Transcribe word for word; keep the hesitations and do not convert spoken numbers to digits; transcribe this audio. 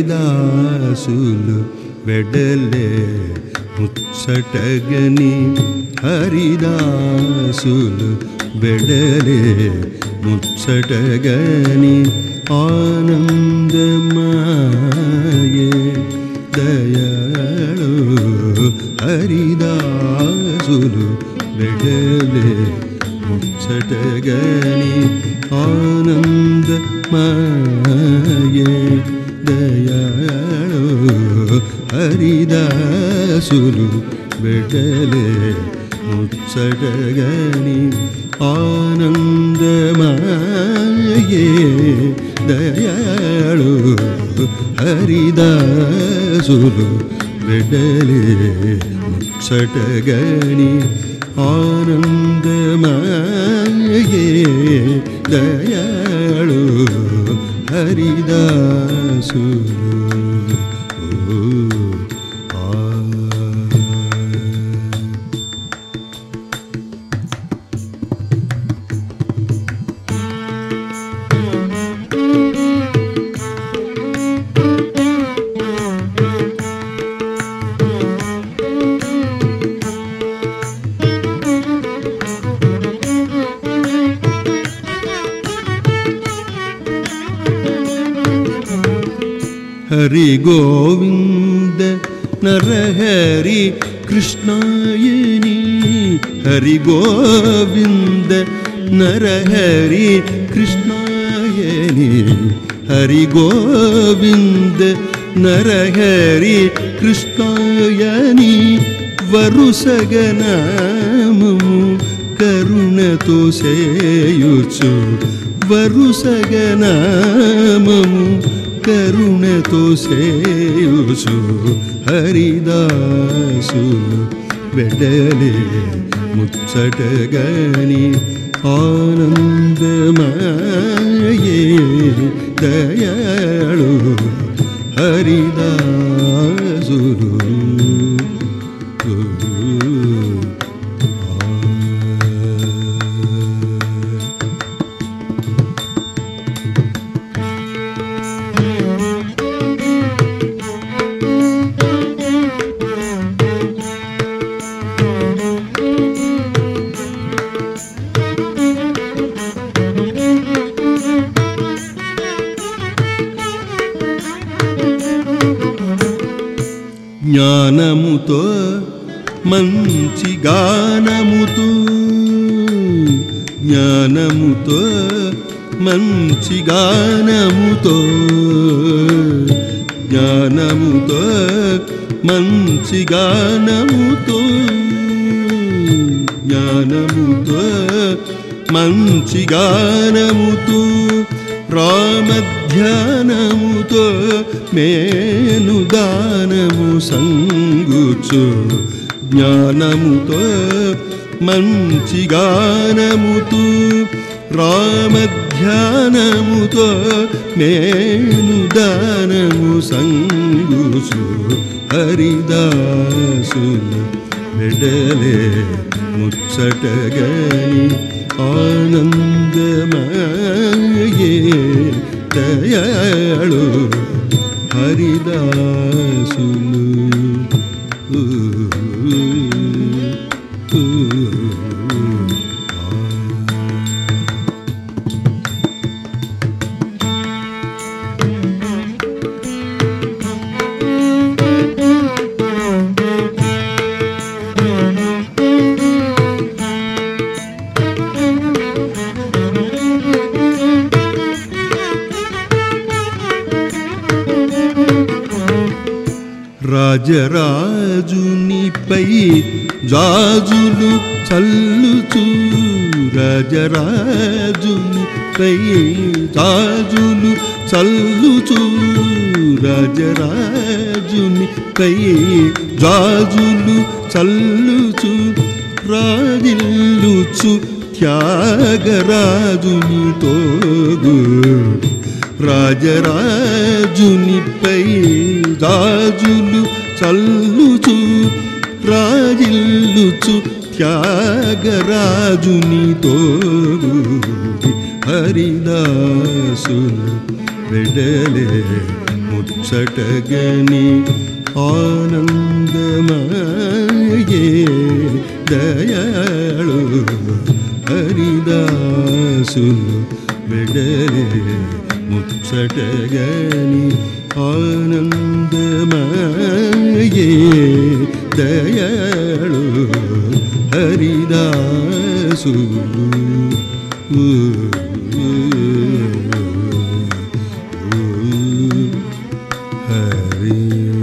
హరిదాసులు వెడలే ముచ్చటగని హరిదాసులు వెడలే ముచ్చటగని ఆనందమాయే దయాళు హరిదాసులు వెడలే ముచ్చటగని ఆనందమాయే దయాళు హరిదాసులు వెడలే ముచ్చటగని ఆనందమాయే దయాళు హరిదాసులు వెడలే ముచ్చటగని ఆనందమాయే దయాళు హరిదాసులు హరి గోవింద నరహరి కృష్ణాయని హరి గోవింద నరహరి కృష్ణాయని హరి గోవింద నరహరి కృష్ణాయని వరుసగనామము కరుణతో సేయుచు వరుసగనామము కరుణతో సేయుచు హరిదాసులు వెడలే ముచ్చటగని ఆనందమాయే దయాళు హరిదాసులు జ్ఞానముతో మంచి గానముతో జ్ఞానముతో మంచి గానముతో జ్ఞానముతో మంచి గానముతో జ్ఞానముతో మంచి గానముతో రామధ్యానముతో మేను దానము సంగుచు జ్ఞానముతో మంచి గానముతో రామధ్యానముతో మేను దానము సంగుచు హరిదాసులు వెడలే ముచ్చటగని ఆనందమాయే దయాళు హరిదాసులు రాజరాజునిపై జాజులు చల్లుచు రాజరాజునిపై జాజులు చల్లుచు రాజరాజునిపై జాజులు చల్లుచు రాజిల్లుచు త్యాగరాజుని తోగు రాజరాజునిపై జాజులు చల్లుచు రాజిల్లుచు త్యాగరాజుని తోగు హరిదాసులు వెడలే ముచ్చ ముచ్చటగని ఆనందమయే దయాళు హరిదాసులు వెడలే ముచ్చటగని ఆనందమయే దయాళు హరిదాసులు Hari